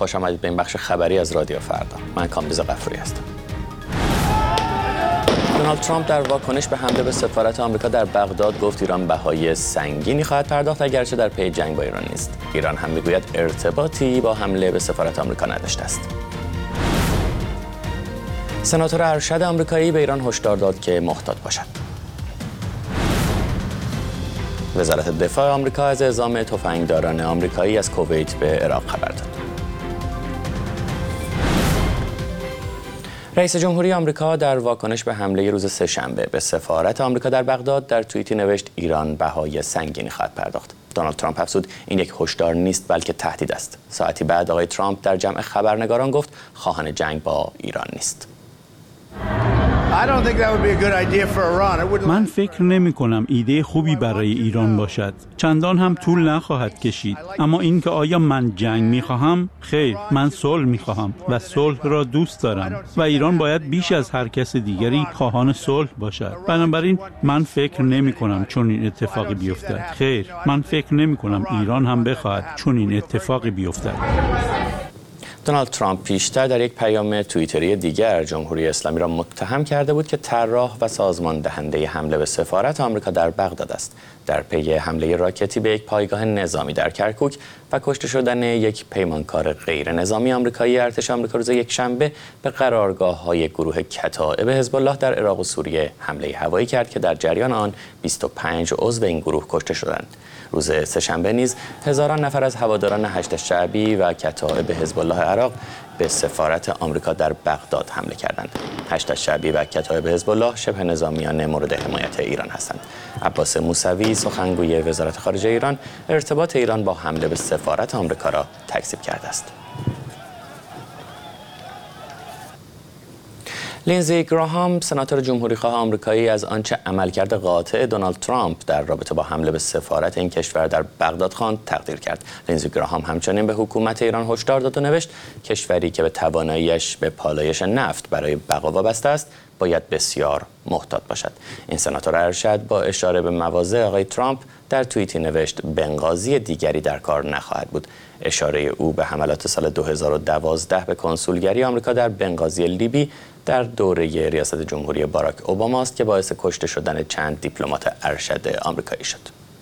خوش آمدید به این بخش خبری از رادیو فردا. من کامبیز غفوری هستم. دونالد ترامپ در واکنش به حمله به سفارت آمریکا در بغداد گفت ایران بهای سنگینی خواهد پرداخت اگرچه در پی جنگ با ایران نیست. ایران هم میگوید ارتباطی با حمله به سفارت آمریکا نداشته است. سناتور ارشد آمریکایی به ایران هشدار داد که محتاط باشد. وزارت دفاع آمریکا از اعزام تفنگداران آمریکایی از کویت به عراق خبر داد. رئیس جمهوری آمریکا در واکنش به حمله روز سه‌شنبه به سفارت آمریکا در بغداد در توییتی نوشت ایران بهای سنگینی خواهد پرداخت. دونالد ترامپ افزود این یک هشدار نیست بلکه تهدید است. ساعتی بعد آقای ترامپ در جمع خبرنگاران گفت خواهان جنگ با ایران نیست. من فکر نمی کنم ایده خوبی برای ایران باشد. چندان هم طول نخواهد کشید. اما اینکه آیا من جنگ می خواهم؟ خیر، من صلح می خواهم و صلح را دوست دارم و ایران باید بیش از هر کس دیگری خواهان صلح باشد. بنابراین من فکر نمی کنم چون این اتفاقی بیفتد. خیر، من فکر نمی کنم ایران هم بخواهد چون این اتفاقی بیفتد. دونالد ترامپ پیشتر در یک پیام توییتری دیگر جمهوری اسلامی را متهم کرده بود که طراح و سازمان دهنده حمله به سفارت آمریکا در بغداد است. در پی حمله راکتی به یک پایگاه نظامی در کرکوک و کشته شدن یک پیمانکار غیر نظامی آمریکایی، ارتش آمریکا روز یکشنبه به قرارگاه‌های گروه کتائب حزب الله در عراق و سوریه حمله هوایی کرد که در جریان آن 25 عضو این گروه کشته شدند. روز سه‌شنبه نیز هزاران نفر از هواداران هشت شعبی و کتائب حزب الله عراق به سفارت آمریکا در بغداد حمله کردند. هشت شعبی و کتائب حزب الله شبه نظامیان مورد حمایت ایران هستند. عباس موسوی سخنگوی وزارت خارجه ایران ارتباط ایران با حمله به سفارت آمریکا را تکذیب کرده است. لینزی گراهام سناتور جمهوریخواه آمریکایی از آنچه عملکرد قاطع دونالد ترامپ در رابطه با حمله به سفارت این کشور در بغداد خواند تقدیر کرد. لینزی گراهام همچنین به حکومت ایران هشدار داد و نوشت کشوری که به تواناییش به پالایش نفت برای بقا وابسته است باید بسیار محتاط باشد. این سناتور ارشد با اشاره به مواضع آقای ترامپ در توییتی نوشت بنغازی دیگری در کار نخواهد بود. اشاره او به حملات سال 2012 به کنسولگری آمریکا در بنغازی لیبی در دوره ریاست جمهوری باراک اوباما است که باعث کشته شدن چند دیپلمات ارشد آمریکایی شد.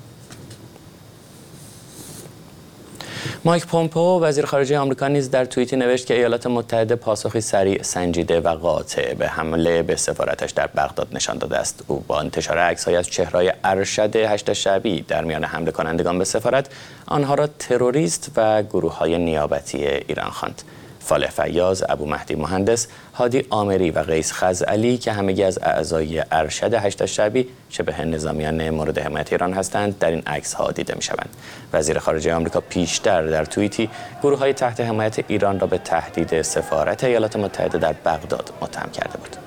مایک پومپئو وزیر خارجه آمریکا نیز در توییتی نوشت که ایالات متحده پاسخی سریع، سنجیده و قاطع به حمله به سفارتش در بغداد نشان داده است. او با انتشار عکس‌های از چهره‌های ارشد هشت شعبی در میان حمله کنندگان به سفارت آنها را تروریست و گروه‌های نیابتی ایران خواند. فالح فیاض، ابو مهدی مهندس، هادی آمری و قیس خزعلی که همگی از اعضای ارشد هشت شعبی شبه نظامیان مورد حمایت ایران هستند در این عکس‌ها دیده می‌شوند. وزیر خارجه آمریکا پیشتر در توییتی گروه‌های تحت حمایت ایران را به تهدید سفارت ایالات متحده در بغداد متهم کرده بود.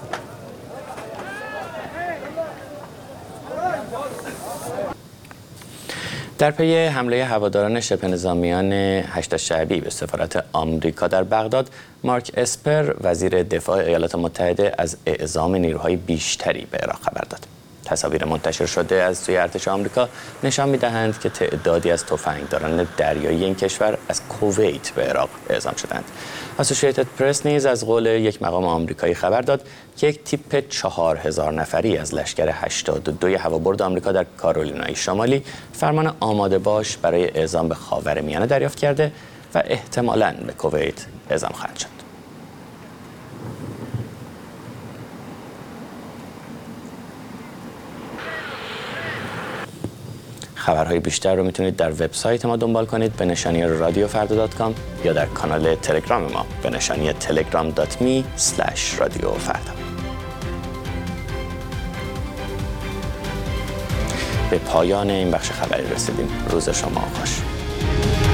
در پی حمله هواداران شبه نظامیان هشت شعبی به سفارت آمریکا در بغداد، مارک اسپر وزیر دفاع ایالات متحده از اعزام نیروهای بیشتری به عراق خبر داد. تصاویر منتشر شده از سوی ارتش آمریکا نشان می‌دهند که تعدادی از تفنگداران دریایی این کشور از کویت به عراق اعزام شدند. اسوسییتد پرس نیز از قول یک مقام آمریکایی خبر داد که یک تیپ 4000 نفری از لشکر 82 هوابرد آمریکا در کارولینای شمالی فرمان آماده باش برای اعزام به خاورمیانه دریافت کرده و احتمالاً به کویت اعزام خواهند شد. خبرهای بیشتر رو میتونید در وبسایت ما دنبال کنید به نشانی radiofarda.com یا در کانال تلگرام ما به نشانی telegram.me/radiofarda. به پایان این بخش خبری رسیدیم. روز شما خوش.